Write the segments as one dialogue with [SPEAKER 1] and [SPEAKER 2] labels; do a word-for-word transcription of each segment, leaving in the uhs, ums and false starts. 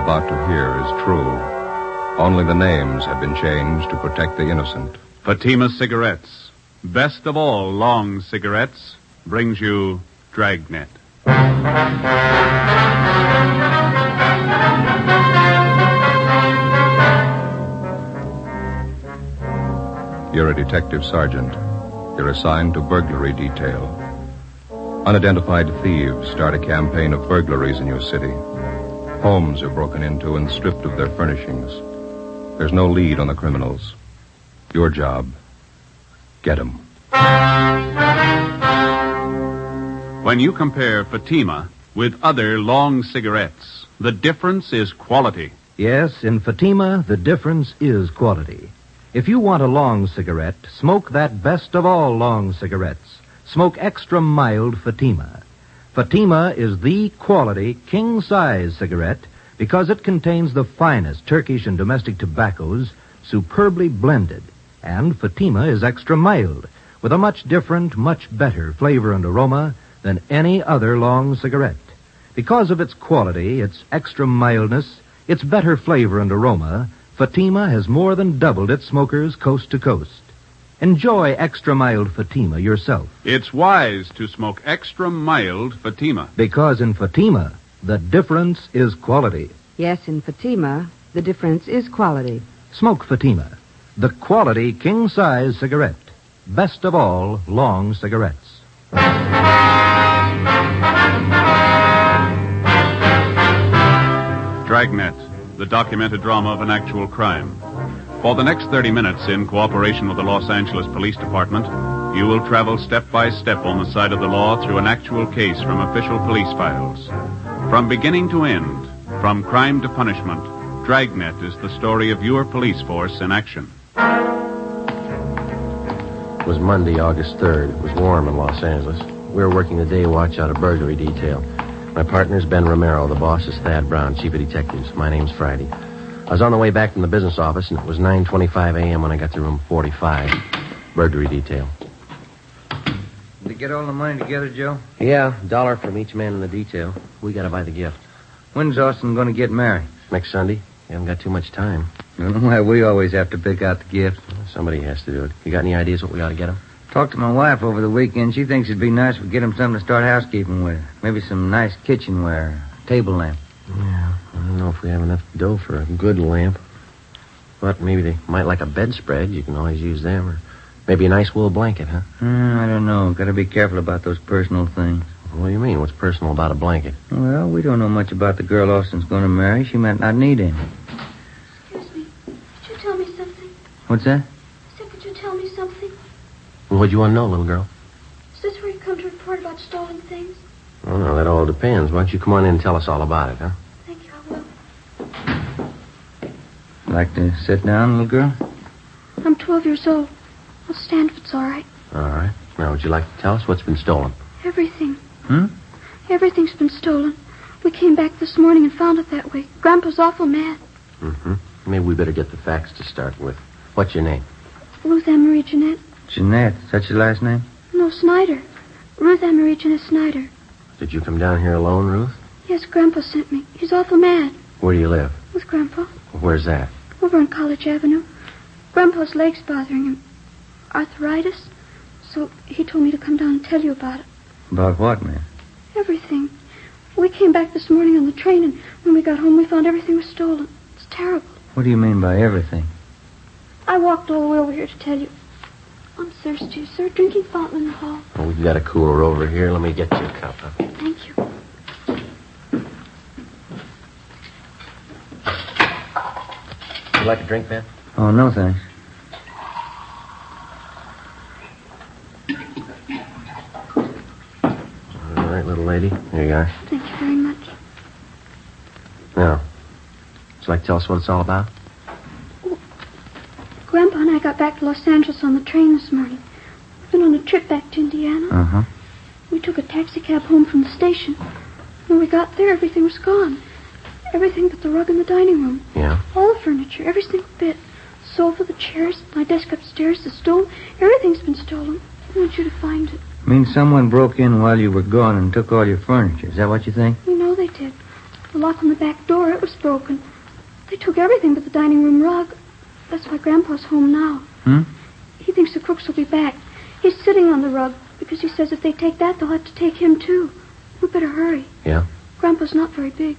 [SPEAKER 1] about to hear is true. Only the names have been changed to protect the innocent.
[SPEAKER 2] Fatima Cigarettes, best of all long cigarettes, brings you Dragnet.
[SPEAKER 1] You're a detective sergeant. You're assigned to burglary detail. Unidentified thieves start a campaign of burglaries in your city. Homes are broken into and stripped of their furnishings. There's no lead on the criminals. Your job, get 'em.
[SPEAKER 2] When you compare Fatima with other long cigarettes, the difference is quality.
[SPEAKER 3] Yes, in Fatima, the difference is quality. If you want a long cigarette, smoke that best of all long cigarettes. Smoke extra mild Fatima. Fatima is the quality king-size cigarette because it contains the finest Turkish and domestic tobaccos superbly blended. And Fatima is extra mild with a much different, much better flavor and aroma than any other long cigarette. Because of its quality, its extra mildness, its better flavor and aroma, Fatima has more than doubled its smokers coast to coast. Enjoy extra mild Fatima yourself.
[SPEAKER 2] It's wise to smoke extra mild Fatima.
[SPEAKER 3] Because in Fatima, the difference is quality.
[SPEAKER 4] Yes, in Fatima, the difference is quality.
[SPEAKER 3] Smoke Fatima, the quality king-size cigarette. Best of all long cigarettes.
[SPEAKER 2] Dragnet, the documented drama of an actual crime. For the next thirty minutes, in cooperation with the Los Angeles Police Department, you will travel step by step on the side of the law through an actual case from official police files. From beginning to end, from crime to punishment, Dragnet is the story of your police force in action.
[SPEAKER 5] It was Monday, August third. It was warm in Los Angeles. We were working the day watch out of burglary detail. My partner's Ben Romero. The boss is Thad Brown, chief of detectives. My name's Friday. I was on the way back from the business office, and it was nine twenty-five a.m. when I got to room forty-five. Burglary detail.
[SPEAKER 6] Did you get all the money together, Joe?
[SPEAKER 5] Yeah, a dollar from each man in the detail. We gotta buy the gift.
[SPEAKER 6] When's Austin going to get married?
[SPEAKER 5] Next Sunday. You haven't got too much time.
[SPEAKER 6] I don't know why we always have to pick out the gift.
[SPEAKER 5] Somebody has to do it. You got any ideas what we ought to get him?
[SPEAKER 6] Talked to my wife over the weekend. She thinks it'd be nice if we get him something to start housekeeping with. Maybe some nice kitchenware, a table lamp.
[SPEAKER 5] Yeah, I don't know if we have enough dough for a good lamp. But maybe they might like a bedspread. You can always use them. Or maybe a nice wool blanket, huh?
[SPEAKER 6] Mm, I don't know. Got to be careful about those personal things.
[SPEAKER 5] What do you mean? What's personal about a blanket?
[SPEAKER 6] Well, we don't know much about the girl Austin's going to marry. She might not need any.
[SPEAKER 7] Excuse me. Could you tell me something?
[SPEAKER 6] What's that?
[SPEAKER 7] I said, could you tell me something?
[SPEAKER 5] Well, what do you want to know, little girl?
[SPEAKER 7] Is this where you come to report about stolen things?
[SPEAKER 5] Oh, no, that all depends. Why don't you come on in and tell us all about it, huh?
[SPEAKER 7] Thank you, I will.
[SPEAKER 6] Like to sit down, little girl?
[SPEAKER 7] I'm twelve years old. I'll stand if it's all right.
[SPEAKER 5] All right. Now, would you like to tell us what's been stolen?
[SPEAKER 7] Everything.
[SPEAKER 6] Hmm?
[SPEAKER 7] Everything's been stolen. We came back this morning and found it that way. Grandpa's awful mad.
[SPEAKER 5] Mm-hmm. Maybe we better get the facts to start with. What's your name?
[SPEAKER 7] Ruth Ann Marie Jeanette.
[SPEAKER 6] Jeanette. Is that your last name?
[SPEAKER 7] No, Snyder. Ruth Ann Marie Jeanette Snyder.
[SPEAKER 5] Did you come down here alone, Ruth?
[SPEAKER 7] Yes, Grandpa sent me. He's awful mad.
[SPEAKER 5] Where do you live?
[SPEAKER 7] With Grandpa.
[SPEAKER 5] Where's that?
[SPEAKER 7] Over on College Avenue. Grandpa's leg's bothering him. Arthritis. So he told me to come down and tell you about it.
[SPEAKER 6] About what, man?
[SPEAKER 7] Everything. We came back this morning on the train, and when we got home, we found everything was stolen. It's terrible.
[SPEAKER 6] What do you mean by everything?
[SPEAKER 7] I walked all the way over here to tell you. I'm thirsty, sir. Drinking fountain in the hall.
[SPEAKER 5] Oh, we've got a cooler over here. Let me get you a cup. Huh?
[SPEAKER 7] Thank you.
[SPEAKER 5] Would you like a drink, Ben?
[SPEAKER 6] Oh, no, thanks.
[SPEAKER 5] All right, little lady. Here you are.
[SPEAKER 7] Thank you very much.
[SPEAKER 5] Now, would you like to tell us what it's all about?
[SPEAKER 7] Well, Grandpa and I got back to Los Angeles on the train this morning. We've been on a trip back to Indiana.
[SPEAKER 6] Uh-huh.
[SPEAKER 7] We took a taxi cab home from the station. When we got there, everything was gone. Everything but the rug in the dining room.
[SPEAKER 5] Yeah?
[SPEAKER 7] All the furniture, every single bit. The sofa, the chairs, my desk upstairs, the stove. Everything's been stolen. I want you to find it.
[SPEAKER 6] Means someone broke in while you were gone and took all your furniture. Is that what you think?
[SPEAKER 7] You know they did. The lock on the back door, it was broken. They took everything but the dining room rug. That's why Grandpa's home now.
[SPEAKER 6] Hmm?
[SPEAKER 7] He thinks the crooks will be back. He's sitting on the rug because he says if they take that, they'll have to take him, too. We better hurry.
[SPEAKER 5] Yeah?
[SPEAKER 7] Grandpa's not very big.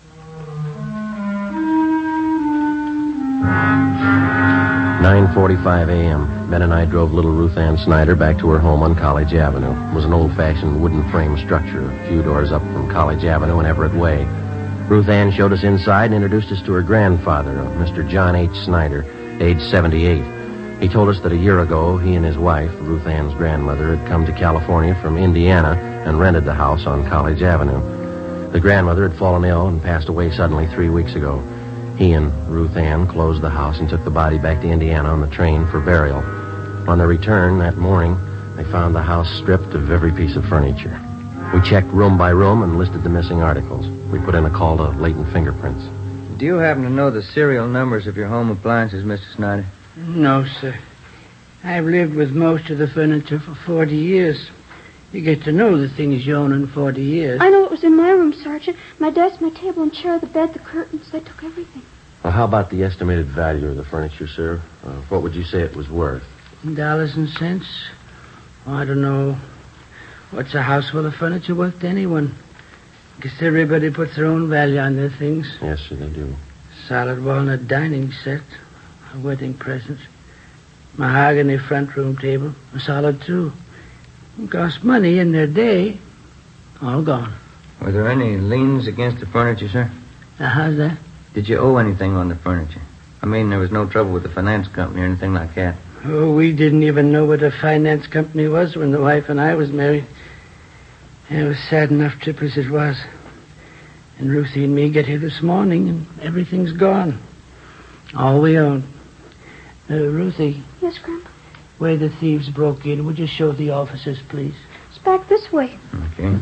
[SPEAKER 5] nine forty-five a.m. Ben and I drove little Ruth Ann Snyder back to her home on College Avenue. It was an old-fashioned wooden frame structure a few doors up from College Avenue and Everett Way. Ruth Ann showed us inside and introduced us to her grandfather, Mister John H. Snyder, age seventy-eight. He told us that a year ago, he and his wife, Ruth Ann's grandmother, had come to California from Indiana and rented the house on College Avenue. The grandmother had fallen ill and passed away suddenly three weeks ago. He and Ruth Ann closed the house and took the body back to Indiana on the train for burial. On their return that morning, they found the house stripped of every piece of furniture. We checked room by room and listed the missing articles. We put in a call to Latent Fingerprints.
[SPEAKER 6] Do you happen to know the serial numbers of your home appliances, Mister Snyder?
[SPEAKER 8] No, sir. I've lived with most of the furniture for forty years. You get to know the things you own in forty years.
[SPEAKER 7] I know it was in my room, Sergeant. My desk, my table, and chair, the bed, the curtains. They took everything.
[SPEAKER 5] Well, how about the estimated value of the furniture, sir? Uh, what would you say it was worth?
[SPEAKER 8] Dollars and cents? Oh, I don't know. What's a house full of furniture worth to anyone? Guess everybody puts their own value on their things.
[SPEAKER 5] Yes, sir, they do.
[SPEAKER 8] Solid walnut dining set. A wedding present. Mahogany front room table. A solid, too. It cost money in their day. All gone.
[SPEAKER 6] Were there any liens against the furniture, sir?
[SPEAKER 8] Uh, how's that?
[SPEAKER 6] Did you owe anything on the furniture? I mean, there was no trouble with the finance company or anything like that.
[SPEAKER 8] Oh, we didn't even know what a finance company was when the wife and I was married. It was sad enough trip as it was. And Ruthie and me get here this morning, and everything's gone. All we own. Uh, Ruthie.
[SPEAKER 7] Yes, Grandpa?
[SPEAKER 8] Where the thieves broke in, would you show the officers, please?
[SPEAKER 7] It's back this way.
[SPEAKER 6] Okay.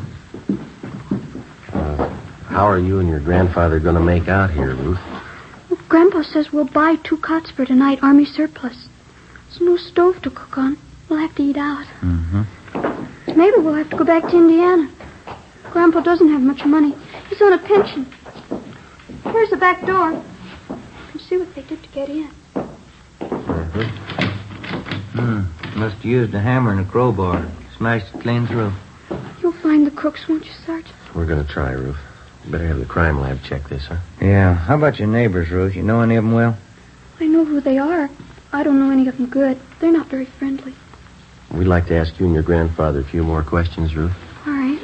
[SPEAKER 5] Uh, how are you and your grandfather going to make out here, Ruth?
[SPEAKER 7] Well, Grandpa says we'll buy two cots for tonight, Army surplus. There's no stove to cook on. We'll have to eat out.
[SPEAKER 6] Mm-hmm.
[SPEAKER 7] Maybe we'll have to go back to Indiana. Grandpa doesn't have much money. He's on a pension. Here's the back door. You can see what they did to get in.
[SPEAKER 6] Mm-hmm. Hmm. Must have used a hammer and a crowbar. Smashed it clean through.
[SPEAKER 7] You'll find the crooks, won't you, Sergeant?
[SPEAKER 5] We're going to try, Ruth. Better have the crime lab check this, huh?
[SPEAKER 6] Yeah. How about your neighbors, Ruth? You know any of them well?
[SPEAKER 7] I know who they are. I don't know any of them good. They're not very friendly.
[SPEAKER 5] We'd like to ask you and your grandfather a few more questions, Ruth.
[SPEAKER 7] All right.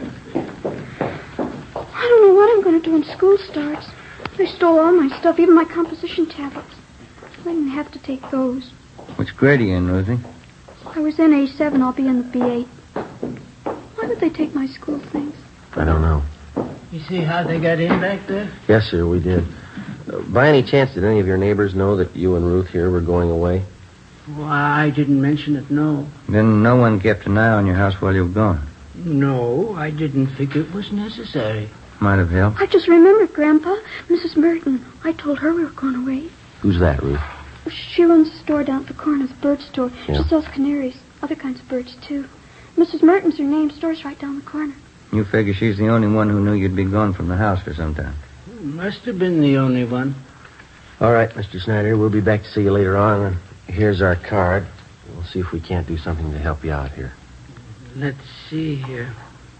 [SPEAKER 7] I don't know what I'm going to do when school starts. They stole all my stuff, even my composition tablets. I didn't have to take those.
[SPEAKER 6] Which grade are you in, Ruthie?
[SPEAKER 7] I was in A seven. I'll be in the B eight. Why would they take my school things?
[SPEAKER 5] I don't know.
[SPEAKER 8] You see how they got in back there?
[SPEAKER 5] Yes, sir, we did. Uh, by any chance, did any of your neighbors know that you and Ruth here were going away?
[SPEAKER 8] Well, I didn't mention it, no.
[SPEAKER 6] Then no one kept an eye on your house while you were gone?
[SPEAKER 8] No, I didn't think it was necessary.
[SPEAKER 6] Might have helped.
[SPEAKER 7] I just remembered, Grandpa. Missus Merton. I told her we were going away.
[SPEAKER 5] Who's that, Ruth?
[SPEAKER 7] She runs a store down at the corner, the bird store.
[SPEAKER 5] Yeah.
[SPEAKER 7] She sells canaries, other kinds of birds, too. Missus Merton's her name. Store's right down the corner.
[SPEAKER 6] You figure she's the only one who knew you'd be gone from the house for some time.
[SPEAKER 8] Must have been the only one.
[SPEAKER 5] All right, Mister Snyder, we'll be back to see you later on. And here's our card. We'll see if we can't do something to help you out here.
[SPEAKER 8] Let's see here.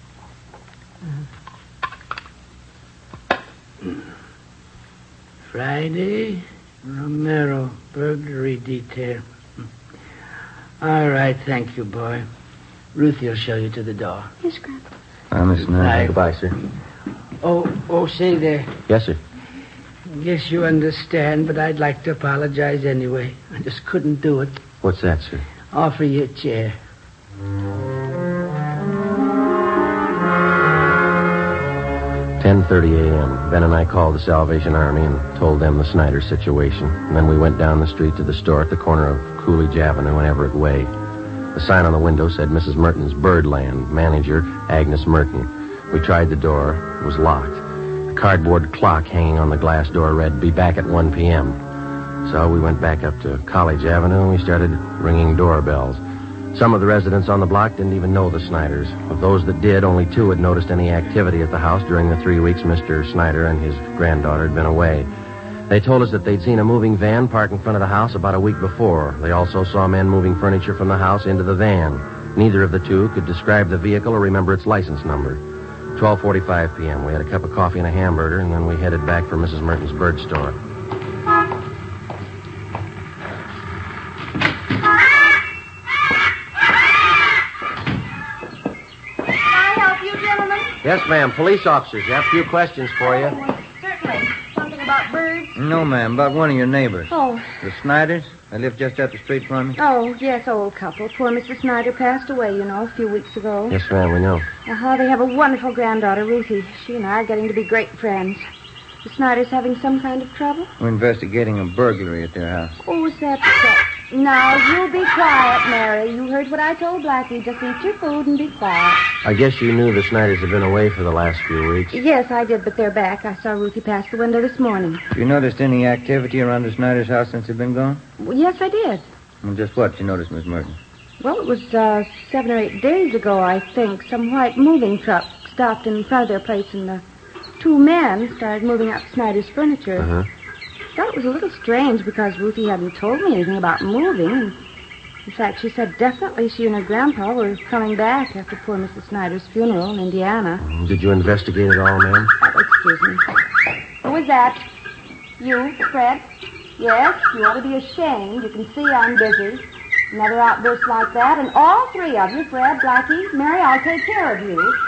[SPEAKER 8] Friday, Romero, burglary detail. All right, thank you, boy. Ruthie will show you to the door.
[SPEAKER 7] Yes, Grandpa.
[SPEAKER 6] Bye, Miss Snyder.
[SPEAKER 5] Goodbye, sir.
[SPEAKER 8] Oh, oh, say there.
[SPEAKER 5] Yes, sir.
[SPEAKER 8] Guess you understand, but I'd like to apologize anyway. I just couldn't do it.
[SPEAKER 5] What's that, sir?
[SPEAKER 8] Offer you a chair.
[SPEAKER 5] ten thirty a.m. Ben and I called the Salvation Army and told them the Snyder situation. And then we went down the street to the store at the corner of Coolidge Avenue and Everett Way. The sign on the window said Missus Merton's Birdland, manager Agnes Merton. We tried the door. It was locked. The cardboard clock hanging on the glass door read, "Be back at one p.m. So we went back up to College Avenue and we started ringing doorbells. Some of the residents on the block didn't even know the Snyders. Of those that did, only two had noticed any activity at the house during the three weeks Mister Snyder and his granddaughter had been away. They told us that they'd seen a moving van parked in front of the house about a week before. They also saw men moving furniture from the house into the van. Neither of the two could describe the vehicle or remember its license number. twelve forty-five p.m. We had a cup of coffee and a hamburger, and then we headed back for Missus Merton's bird store. Yes, ma'am. Police officers. You have a few questions for you.
[SPEAKER 7] Oh, certainly. Something about birds?
[SPEAKER 6] No, ma'am. About one of your neighbors.
[SPEAKER 7] Oh.
[SPEAKER 6] The Snyders? They live just up the street from me.
[SPEAKER 7] Oh, yes, old couple. Poor Mister Snyder passed away, you know, a few weeks ago.
[SPEAKER 5] Yes, ma'am, we know.
[SPEAKER 7] Uh-huh. They have a wonderful granddaughter, Ruthie. She and I are getting to be great friends. The Snyders having some kind of trouble?
[SPEAKER 6] We're investigating a burglary at their house.
[SPEAKER 7] Oh, is that so? Now, you be quiet, Mary. You heard what I told Blackie. Just eat your food and be quiet.
[SPEAKER 5] I guess you knew the Snyders have been away for the last few weeks.
[SPEAKER 7] Yes, I did, but they're back. I saw Ruthie pass the window this morning.
[SPEAKER 6] Have you noticed any activity around the Snyders' house since they've been gone?
[SPEAKER 7] Well, yes, I did.
[SPEAKER 6] Well, just what did you notice, Miss Merton?
[SPEAKER 7] Well, it was uh, seven or eight days ago, I think. Some white moving truck stopped in front of their place, and the two men started moving out Snyder's furniture.
[SPEAKER 5] Uh-huh.
[SPEAKER 7] Thought it was a little strange because Ruthie hadn't told me anything about moving. And in fact, she said definitely she and her grandpa were coming back after poor Missus Snyder's funeral in Indiana.
[SPEAKER 5] Did you investigate it all, ma'am?
[SPEAKER 7] Oh, excuse me. Who was that? You, Fred? Yes, you ought to be ashamed. You can see I'm busy. Another outburst like that, and all three of you, Fred, Blackie, Mary, I'll take care of you.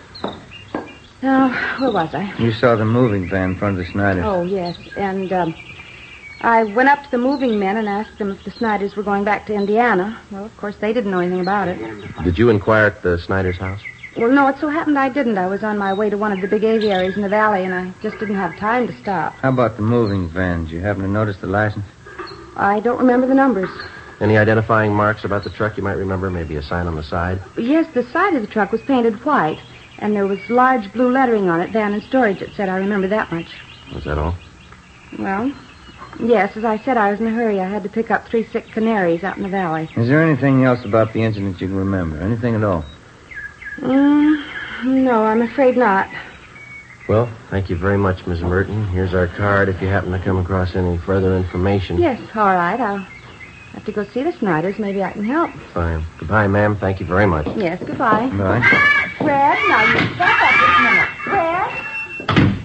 [SPEAKER 7] Now, where was I?
[SPEAKER 6] You saw the moving van in front of the Snyders.
[SPEAKER 7] Oh, yes. And um, I went up to the moving men and asked them if the Snyders were going back to Indiana. Well, of course, they didn't know anything about it.
[SPEAKER 5] Did you inquire at the Snyders' house?
[SPEAKER 7] Well, no, it so happened I didn't. I was on my way to one of the big aviaries in the valley, and I just didn't have time to stop.
[SPEAKER 6] How about the moving van? Did you happen to notice the license?
[SPEAKER 7] I don't remember the numbers.
[SPEAKER 5] Any identifying marks about the truck you might remember? Maybe a sign on the side?
[SPEAKER 7] Yes, the side of the truck was painted white, and there was large blue lettering on it, van and storage, it said. I remember that much.
[SPEAKER 5] Was that all?
[SPEAKER 7] Well, yes, as I said, I was in a hurry. I had to pick up three sick canaries out in the valley.
[SPEAKER 6] Is there anything else about the incident you can remember? Anything at all?
[SPEAKER 7] Mm, no, I'm afraid not.
[SPEAKER 5] Well, thank you very much, Miss Merton. Here's our card if you happen to come across any further information.
[SPEAKER 7] Yes, all right. I'll have to go see the Snyders. Maybe I can help.
[SPEAKER 5] Fine. Goodbye, ma'am. Thank you very much.
[SPEAKER 7] Yes, goodbye.
[SPEAKER 6] Bye.
[SPEAKER 7] Fred, now you step up this minute. Fred?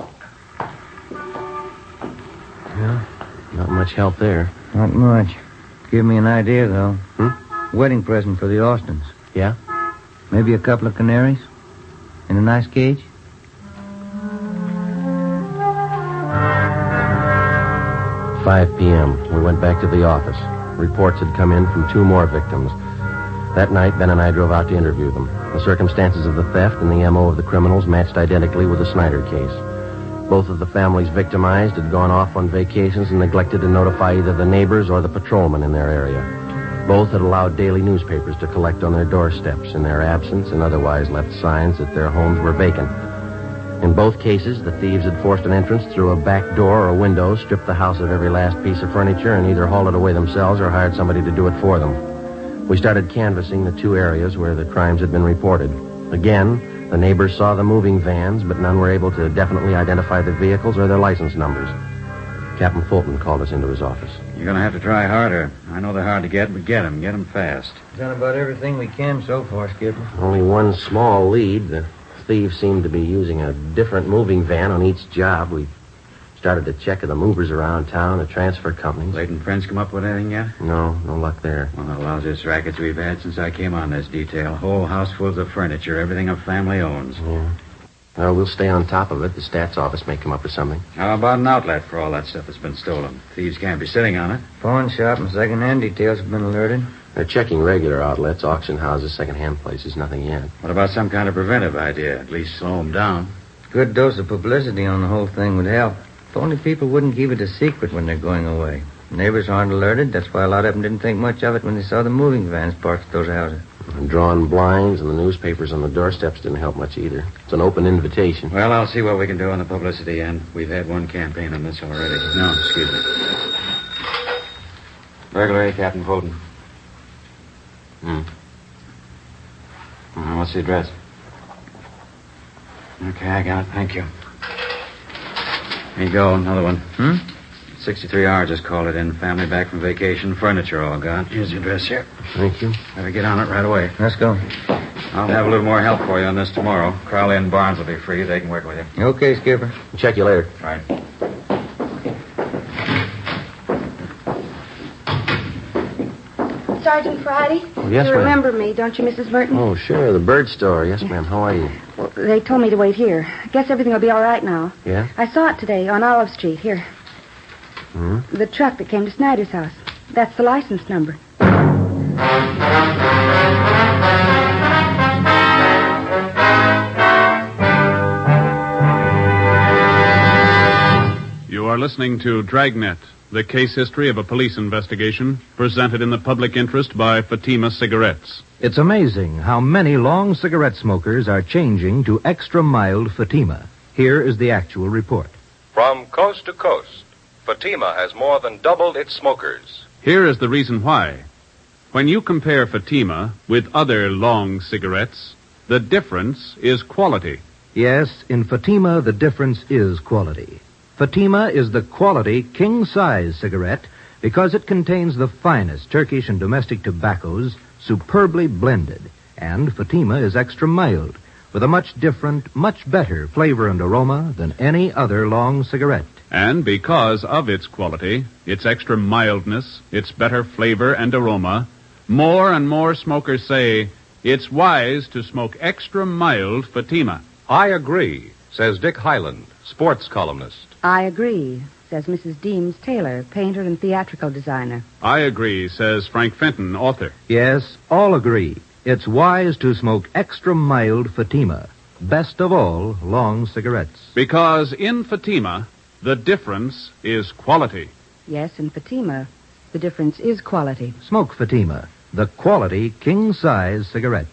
[SPEAKER 5] Yeah, not much help there.
[SPEAKER 6] Not much. Give me an idea, though.
[SPEAKER 5] Hmm?
[SPEAKER 6] Wedding present for the Austins.
[SPEAKER 5] Yeah?
[SPEAKER 6] Maybe a couple of canaries? In a nice cage?
[SPEAKER 5] five p.m. We went back to the office. Reports had come in from two more victims. That night, Ben and I drove out to interview them. The circumstances of the theft and the M O of the criminals matched identically with the Snyder case. Both of the families victimized had gone off on vacations and neglected to notify either the neighbors or the patrolmen in their area. Both had allowed daily newspapers to collect on their doorsteps in their absence and otherwise left signs that their homes were vacant. In both cases, the thieves had forced an entrance through a back door or window, stripped the house of every last piece of furniture, and either hauled it away themselves or hired somebody to do it for them. We started canvassing the two areas where the crimes had been reported. Again, the neighbors saw the moving vans, but none were able to definitely identify the vehicles or their license numbers. Captain Fulton called us into his office.
[SPEAKER 9] You're going to have to try harder. I know they're hard to get, but get them. Get them fast.
[SPEAKER 6] Done about everything we can so far, Skipper.
[SPEAKER 5] Only one small lead. The thieves seemed to be using a different moving van on each job. We started to check the movers around town, the transfer companies.
[SPEAKER 9] Leighton Friends come up with anything yet?
[SPEAKER 5] No, no luck there.
[SPEAKER 9] One of the lousiest rackets we've had since I came on this detail. Whole house full of furniture, everything a family owns.
[SPEAKER 5] Yeah. Well, we'll stay on top of it. The stats office may come up with something.
[SPEAKER 9] How about an outlet for all that stuff that's been stolen? Thieves can't be sitting on it.
[SPEAKER 6] Pawn shop and second-hand details have been alerted.
[SPEAKER 5] They're checking regular outlets, auction houses, second-hand places. Nothing yet.
[SPEAKER 9] What about some kind of preventive idea? At least slow them down.
[SPEAKER 6] Good dose of publicity on the whole thing would help. If only people wouldn't keep it a secret when they're going away. Neighbors aren't alerted. That's why a lot of them didn't think much of it when they saw the moving vans parked at those houses.
[SPEAKER 5] And drawn blinds and the newspapers on the doorsteps didn't help much either. It's an open invitation.
[SPEAKER 9] Well, I'll see what we can do on the publicity end. We've had one campaign on this already. No, excuse me. Burglary, Captain Fulton.
[SPEAKER 5] Hmm. Uh, what's the address?
[SPEAKER 9] Okay, I got it. Thank you. Here you go, another one.
[SPEAKER 6] Hmm?
[SPEAKER 9] sixty-three hours just called it in. Family back from vacation. Furniture all got. Here's the address here.
[SPEAKER 5] Thank you.
[SPEAKER 9] Better get on it right away.
[SPEAKER 6] Let's go.
[SPEAKER 9] I'll have a little more help for you on this tomorrow. Crowley and Barnes will be free. They can work with you.
[SPEAKER 6] Okay, Skipper.
[SPEAKER 5] Check you later.
[SPEAKER 9] Right.
[SPEAKER 7] Sergeant Friday?
[SPEAKER 5] Oh, yes,
[SPEAKER 7] you
[SPEAKER 5] ma'am.
[SPEAKER 7] remember me, don't you, Missus Merton?
[SPEAKER 5] Oh, sure. The bird store. Yes, ma'am. How are you?
[SPEAKER 7] Well, they told me to wait here. I guess everything will be all right now.
[SPEAKER 5] Yeah?
[SPEAKER 7] I saw it today on Olive Street. Here.
[SPEAKER 5] Hmm?
[SPEAKER 7] The truck that came to Snyder's house. That's the license number.
[SPEAKER 2] You are listening to Dragnet, the case history of a police investigation, presented in the public interest by Fatima Cigarettes.
[SPEAKER 3] It's amazing how many long cigarette smokers are changing to extra mild Fatima. Here is the actual report.
[SPEAKER 1] From coast to coast, Fatima has more than doubled its smokers.
[SPEAKER 2] Here is the reason why. When you compare Fatima with other long cigarettes, the difference is quality.
[SPEAKER 3] Yes, in Fatima, the difference is quality. Fatima is the quality king-size cigarette because it contains the finest Turkish and domestic tobaccos superbly blended. And Fatima is extra mild with a much different, much better flavor and aroma than any other long cigarette.
[SPEAKER 2] And because of its quality, its extra mildness, its better flavor and aroma, more and more smokers say it's wise to smoke extra mild Fatima.
[SPEAKER 1] I agree, says Dick Hyland, sports columnist.
[SPEAKER 4] I agree, says Missus Deems Taylor, painter and theatrical designer.
[SPEAKER 2] I agree, says Frank Fenton, author.
[SPEAKER 3] Yes, all agree. It's wise to smoke extra mild Fatima. Best of all, long cigarettes.
[SPEAKER 2] Because in Fatima, the difference is quality.
[SPEAKER 4] Yes, in Fatima, the difference is quality.
[SPEAKER 3] Smoke Fatima, the quality king-size cigarette.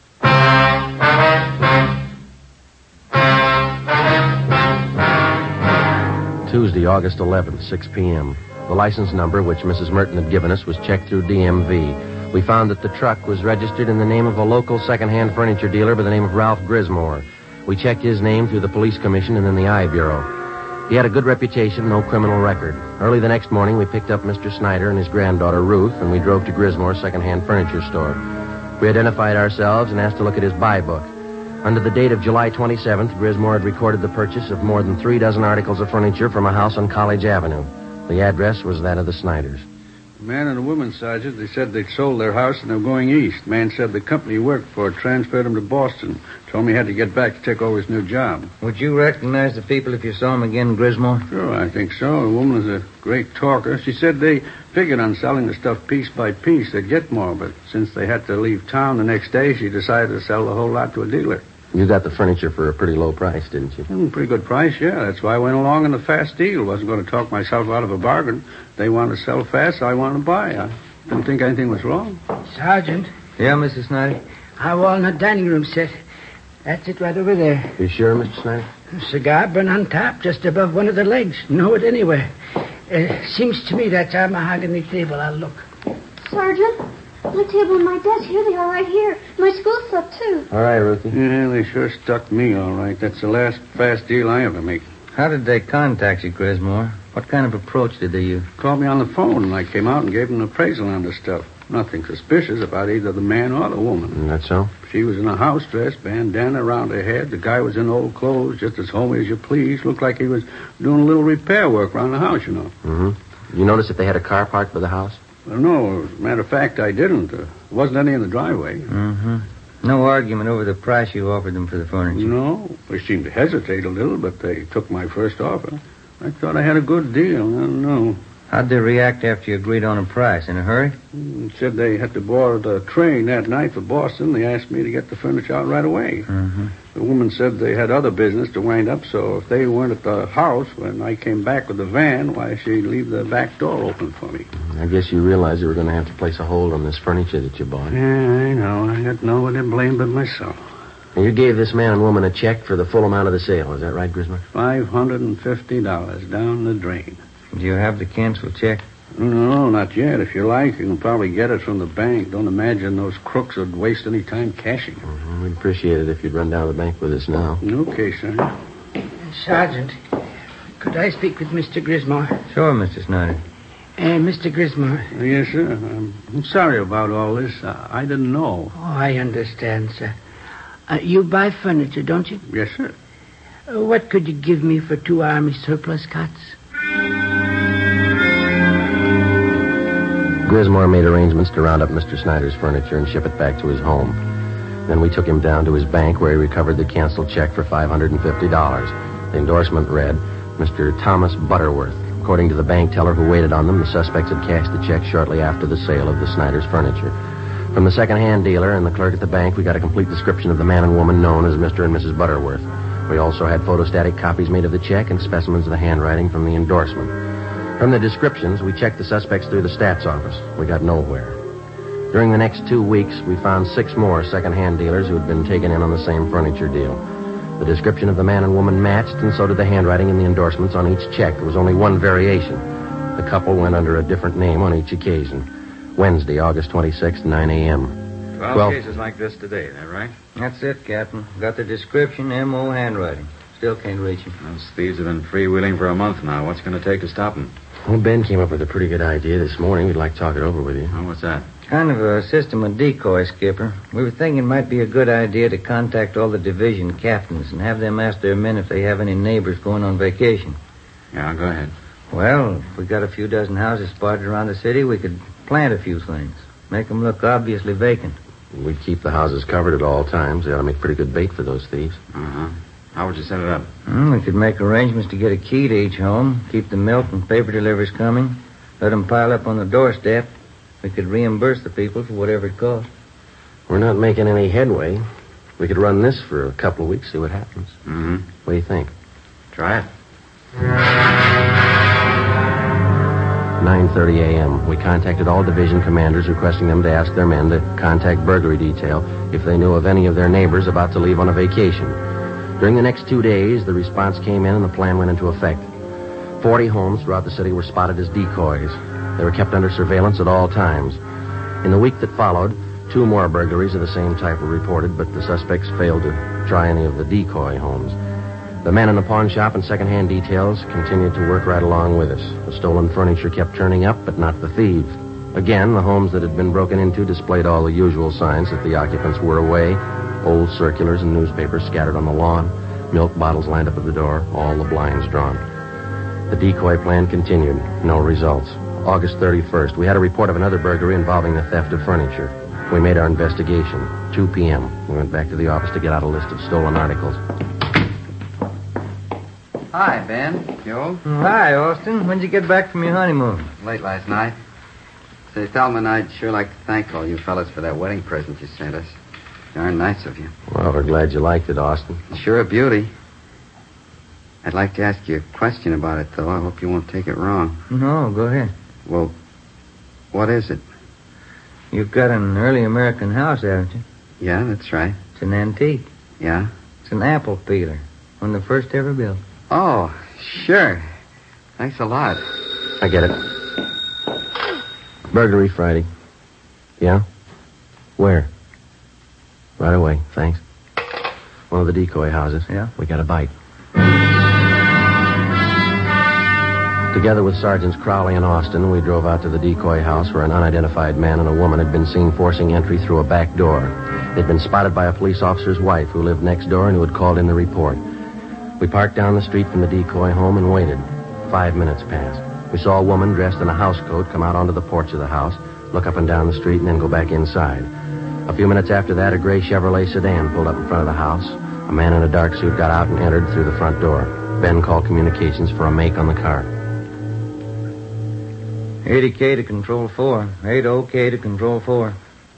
[SPEAKER 5] Tuesday, August eleventh, six p.m. The license number, which Missus Merton had given us, was checked through D M V. We found that the truck was registered in the name of a local second-hand furniture dealer by the name of Ralph Grismore. We checked his name through the police commission and then the I Bureau. He had a good reputation, no criminal record. Early the next morning, we picked up Mister Snyder and his granddaughter, Ruth, and we drove to Grismore's second-hand furniture store. We identified ourselves and asked to look at his buy book. Under the date of July twenty-seventh, Grismore had recorded the purchase of more than three dozen articles of furniture from a house on College Avenue. The address was that of the Snyders.
[SPEAKER 10] The man and a woman, Sergeant, they said they'd sold their house and they were going east. Man said the company he worked for transferred him to Boston. Told me he had to get back to take over his new job.
[SPEAKER 6] Would you recognize the people if you saw them again, Grismore?
[SPEAKER 10] Sure, I think so. The woman was a great talker. She said they figured on selling the stuff piece by piece. They'd get more, but since they had to leave town the next day, she decided to sell the whole lot to a dealer.
[SPEAKER 5] You got the furniture for a pretty low price, didn't you?
[SPEAKER 10] Mm, pretty good price, yeah. That's why I went along in the fast deal. Wasn't going to talk myself out of a bargain. They wanted to sell fast, so I wanted to buy. I didn't think anything was wrong.
[SPEAKER 8] Sergeant,
[SPEAKER 6] Yeah, Missus Snyder?
[SPEAKER 8] our walnut dining room set. That's it right over there.
[SPEAKER 5] You sure, Mister Snyder?
[SPEAKER 8] Cigar burn on top, just above one of the legs. Know it anywhere. Uh, seems to me that's our mahogany table. I'll look.
[SPEAKER 11] Sergeant, my table and my desk, here they are right here. My school stuff, too.
[SPEAKER 5] All right, Ruthie.
[SPEAKER 10] Yeah, they sure stuck me all right. That's the last fast deal I ever make.
[SPEAKER 6] How did they contact you, Grismore? What kind of approach did they use?
[SPEAKER 10] Called me on the phone, and I came out and gave them an appraisal on the stuff. Nothing suspicious about either the man or the woman.
[SPEAKER 5] Isn't that so?
[SPEAKER 10] She was in a house dress, bandana around her head. The guy was in old clothes, just as homey as you please. Looked like he was doing a little repair work around the house, you know.
[SPEAKER 5] Mm-hmm. You notice if they had a car parked by the house?
[SPEAKER 10] Well, no, as a matter of fact, I didn't. Uh, there wasn't any in the driveway.
[SPEAKER 6] Mm-hmm. No argument over the price you offered them for the furniture?
[SPEAKER 10] No. They seemed to hesitate a little, but they took my first offer. I thought I had a good deal. I don't know.
[SPEAKER 6] How'd they react after you agreed on a price? In a hurry?
[SPEAKER 10] Mm, said they had to board the train that night for Boston. They asked me to get the furniture out right away.
[SPEAKER 6] Mm-hmm.
[SPEAKER 10] The woman said they had other business to wind up, so if they weren't at the house when I came back with the van, why, she'd leave the back door open for me.
[SPEAKER 5] I guess you realized you were going to have to place a hold on this furniture that you bought.
[SPEAKER 10] Yeah, I know. I got no one to blame but myself.
[SPEAKER 5] And you gave this man and woman a check for the full amount of the sale. Is that right, Grismer?
[SPEAKER 10] Five hundred and fifty dollars down the drain.
[SPEAKER 6] Do you have the canceled check?
[SPEAKER 10] No, not yet. If you like, you can probably get it from the bank. Don't imagine those crooks would waste any time cashing it.
[SPEAKER 5] Mm-hmm. We'd appreciate it if you'd run down to the bank with us now.
[SPEAKER 10] Okay, sir.
[SPEAKER 8] Sergeant, could I speak with Mister Grismore?
[SPEAKER 6] Sure, Mister Snyder.
[SPEAKER 8] Uh, Mister Grismore.
[SPEAKER 10] Uh, yes, sir. I'm, I'm sorry about all this. Uh, I didn't know.
[SPEAKER 8] Oh, I understand, sir. Uh, you buy furniture, don't you?
[SPEAKER 10] Yes, sir.
[SPEAKER 8] Uh, what could you give me for two Army surplus cots?
[SPEAKER 5] Grismore made arrangements to round up Mister Snyder's furniture and ship it back to his home. Then we took him down to his bank where he recovered the canceled check for five hundred fifty dollars. The endorsement read, Mister Thomas Butterworth. According to the bank teller who waited on them, the suspects had cashed the check shortly after the sale of the Snyder's furniture. From the second-hand dealer and the clerk at the bank, we got a complete description of the man and woman known as Mister and Missus Butterworth. We also had photostatic copies made of the check and specimens of the handwriting from the endorsement. From the descriptions, we checked the suspects through the stats office. We got nowhere. During the next two weeks, we found six more second-hand dealers who had been taken in on the same furniture deal. The description of the man and woman matched, and so did the handwriting and the endorsements on each check. There was only one variation. The couple went under a different name on each occasion. Wednesday, August twenty-sixth, nine a.m.
[SPEAKER 9] Twelve
[SPEAKER 5] Well-
[SPEAKER 9] cases like this today, is that right?
[SPEAKER 6] That's it, Captain. Got the description, M O handwriting. Still can't reach him.
[SPEAKER 9] Those thieves have been freewheeling for a month now. What's going to take to stop them?
[SPEAKER 5] Well, Ben came up with a pretty good idea this morning. We'd like to talk it over with you.
[SPEAKER 9] Oh, what's that?
[SPEAKER 6] Kind of a system of decoy, Skipper. We were thinking it might be a good idea to contact all the division captains and have them ask their men if they have any neighbors going on vacation.
[SPEAKER 9] Yeah, go ahead.
[SPEAKER 6] Well, if we got a few dozen houses spotted around the city, we could plant a few things. Make them look obviously vacant.
[SPEAKER 5] We'd keep the houses covered at all times. They ought to make pretty good bait for those thieves.
[SPEAKER 9] Uh-huh. How would you set it up?
[SPEAKER 6] Hmm, we could make arrangements to get a key to each home, keep the milk and paper deliveries coming, let them pile up on the doorstep. We could reimburse the people for whatever it cost.
[SPEAKER 5] We're not making any headway. We could run this for a couple of weeks, see what happens.
[SPEAKER 9] Mm-hmm.
[SPEAKER 5] What do you think?
[SPEAKER 9] Try it.
[SPEAKER 5] nine thirty a.m. We contacted all division commanders requesting them to ask their men to contact burglary detail if they knew of any of their neighbors about to leave on a vacation. During the next two days, the response came in and the plan went into effect. Forty homes throughout the city were spotted as decoys. They were kept under surveillance at all times. In the week that followed, two more burglaries of the same type were reported, but the suspects failed to try any of the decoy homes. The men in the pawn shop and second-hand details continued to work right along with us. The stolen furniture kept turning up, but not the thieves. Again, the homes that had been broken into displayed all the usual signs that the occupants were away. Old circulars and newspapers scattered on the lawn, milk bottles lined up at the door, all the blinds drawn. The decoy plan continued. No results. August thirty-first, we had a report of another burglary involving the theft of furniture. We made our investigation. two p.m. We went back to the office to get out a list of stolen articles.
[SPEAKER 12] Hi, Ben. Joe?
[SPEAKER 6] Hi, Austin. When'd you get back from your honeymoon?
[SPEAKER 12] Late last night. Say, Feldman, I'd sure like to thank all you fellas for that wedding present you sent us. Darn nice of you.
[SPEAKER 5] Well, we're glad you liked it, Austin.
[SPEAKER 12] Sure a beauty. I'd like to ask you a question about it, though. I hope you won't take it wrong.
[SPEAKER 6] No, go ahead.
[SPEAKER 12] Well, what is it?
[SPEAKER 6] You've got an early American house, haven't you?
[SPEAKER 12] Yeah, that's right.
[SPEAKER 6] It's an antique.
[SPEAKER 12] Yeah?
[SPEAKER 6] It's an apple peeler. One of the first ever built.
[SPEAKER 12] Oh, sure. Thanks a lot.
[SPEAKER 5] I get it. Burglary Friday. Yeah? Where? Right away, thanks. One of the decoy houses.
[SPEAKER 6] Yeah?
[SPEAKER 5] We got a bite. Together with Sergeants Crowley and Austin, we drove out to the decoy house where an unidentified man and a woman had been seen forcing entry through a back door. They'd been spotted by a police officer's wife who lived next door and who had called in the report. We parked down the street from the decoy home and waited. Five minutes passed. We saw a woman dressed in a housecoat come out onto the porch of the house, look up and down the street, and then go back inside. A few minutes after that, a gray Chevrolet sedan pulled up in front of the house. A man in a dark suit got out and entered through the front door. Ben called communications for a make on the car.
[SPEAKER 6] eighty K to Control four. eighty K to Control four.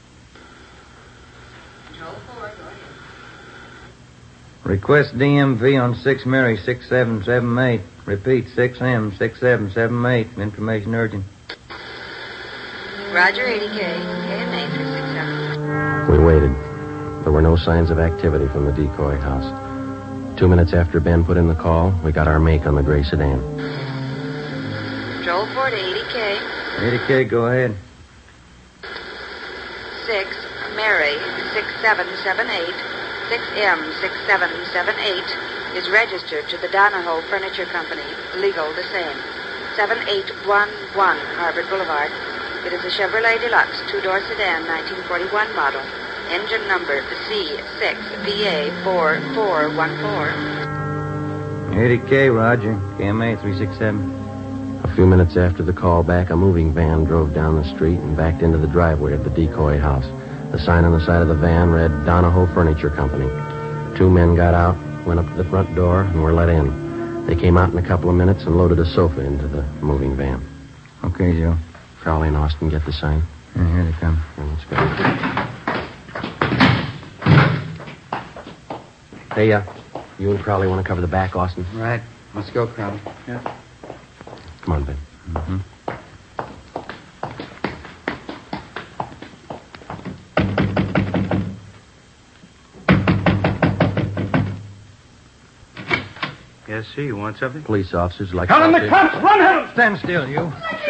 [SPEAKER 6] Request D M V on six Mary six seven seven eight. Repeat, six M six seven seven eight. Information urgent.
[SPEAKER 13] Roger, eighty K. K M A three six seven.
[SPEAKER 5] We waited. There were no signs of activity from the decoy house. Two minutes after Ben put in the call, we got our make on the gray sedan.
[SPEAKER 13] Control four to eighty K.
[SPEAKER 6] Lady K, go ahead.
[SPEAKER 13] six, Mary, six seven seven eight, six M six seven seven eight, is registered to the Donahoe Furniture Company, legal the same. seven eight one one Harvard Boulevard. It is a Chevrolet Deluxe two-door sedan, nineteen forty-one model. Engine number C six V A four four one four.
[SPEAKER 6] Lady K, Roger. K M A three six seven.
[SPEAKER 5] A few minutes after the call back, a moving van drove down the street and backed into the driveway of the decoy house. The sign on the side of the van read Donahoe Furniture Company. Two men got out, went up to the front door, and were let in. They came out in a couple of minutes and loaded a sofa into the moving van.
[SPEAKER 6] Okay, Joe.
[SPEAKER 5] Crowley and Austin get the sign.
[SPEAKER 6] Yeah, here they come.
[SPEAKER 5] Yeah, let's go. Hey, uh, you and Crowley want to cover the back, Austin?
[SPEAKER 12] Right. Let's go, Crowley.
[SPEAKER 10] Yeah.
[SPEAKER 5] Come on, Ben.
[SPEAKER 6] Mm-hmm.
[SPEAKER 10] Yes, sir. You want something?
[SPEAKER 5] Police officers like...
[SPEAKER 10] Tell them the cops! Run, Helen!
[SPEAKER 6] Stand still, you.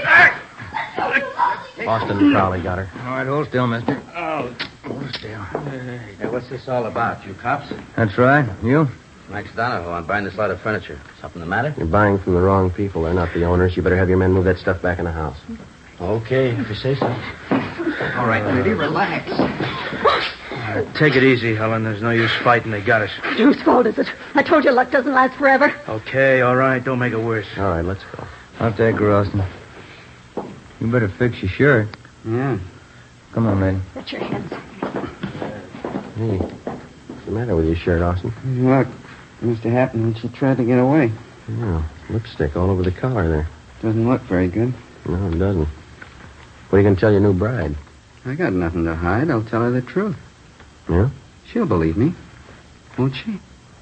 [SPEAKER 5] Austin and Crowley got her.
[SPEAKER 6] All right, hold still, mister.
[SPEAKER 10] Oh,
[SPEAKER 6] Hold still.
[SPEAKER 9] Hey, what's this all about? You cops?
[SPEAKER 6] That's right. You?
[SPEAKER 9] Max Donahoe. I'm buying this lot of furniture. Something the matter?
[SPEAKER 5] You're buying from the wrong people. They're not the owners. You better have your men move that stuff back in the house.
[SPEAKER 9] Okay, if you say so.
[SPEAKER 12] All right, lady, relax.
[SPEAKER 10] Uh, take it easy, Helen. There's no use fighting. They got us.
[SPEAKER 14] Whose fault is it? I told you luck doesn't last forever.
[SPEAKER 10] Okay, all right. Don't make it worse.
[SPEAKER 5] All right, let's go.
[SPEAKER 6] I'll take her, Austin. You better fix your shirt.
[SPEAKER 12] Yeah.
[SPEAKER 6] Come on, lady.
[SPEAKER 14] Get your hands.
[SPEAKER 5] Hey, what's the matter with your shirt, Austin?
[SPEAKER 12] Look, it must have happened when she tried to get away.
[SPEAKER 5] Yeah, lipstick all over the collar there.
[SPEAKER 12] Doesn't look very good.
[SPEAKER 5] No, it doesn't. What are you going to tell your new bride?
[SPEAKER 12] I got nothing to hide. I'll tell her the truth.
[SPEAKER 5] Yeah?
[SPEAKER 12] She'll believe me. Won't she?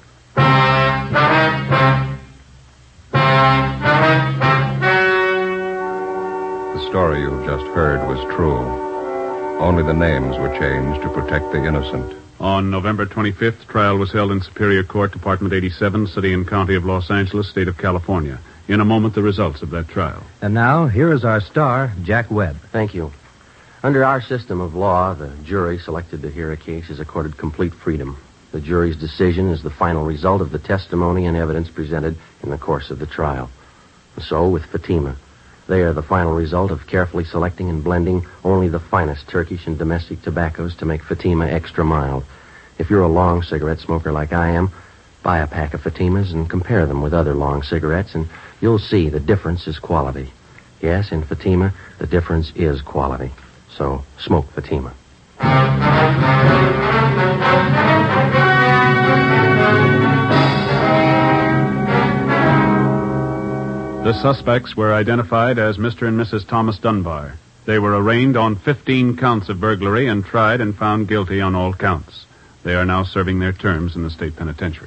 [SPEAKER 1] The story you've just heard was true. Only the names were changed to protect the innocent.
[SPEAKER 2] On November twenty-fifth, trial was held in Superior Court, Department eighty-seven, City and County of Los Angeles, State of California. In a moment, the results of that trial.
[SPEAKER 3] And now, here is our star, Jack Webb.
[SPEAKER 5] Thank you. Under our system of law, the jury selected to hear a case is accorded complete freedom. The jury's decision is the final result of the testimony and evidence presented in the course of the trial. So, with Fatima, they are the final result of carefully selecting and blending only the finest Turkish and domestic tobaccos to make Fatima extra mild. If you're a long cigarette smoker like I am, buy a pack of Fatimas and compare them with other long cigarettes, and you'll see the difference is quality. Yes, in Fatima, the difference is quality. So, smoke Fatima.
[SPEAKER 2] The suspects were identified as Mister and Missus Thomas Dunbar. They were arraigned on fifteen counts of burglary and tried and found guilty on all counts. They are now serving their terms in the state penitentiary.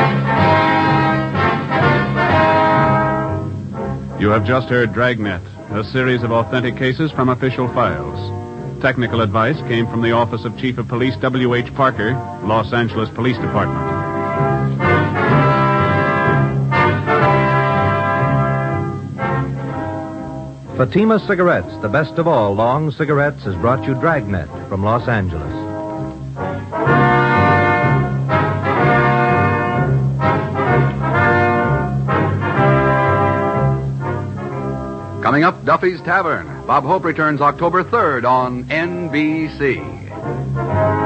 [SPEAKER 2] You have just heard Dragnet, a series of authentic cases from official files. Technical advice came from the Office of Chief of Police W H Parker, Los Angeles Police Department.
[SPEAKER 3] Fatima Cigarettes, the best of all long cigarettes, has brought you Dragnet from Los Angeles.
[SPEAKER 15] Coming up, Duffy's Tavern. Bob Hope returns October third on N B C.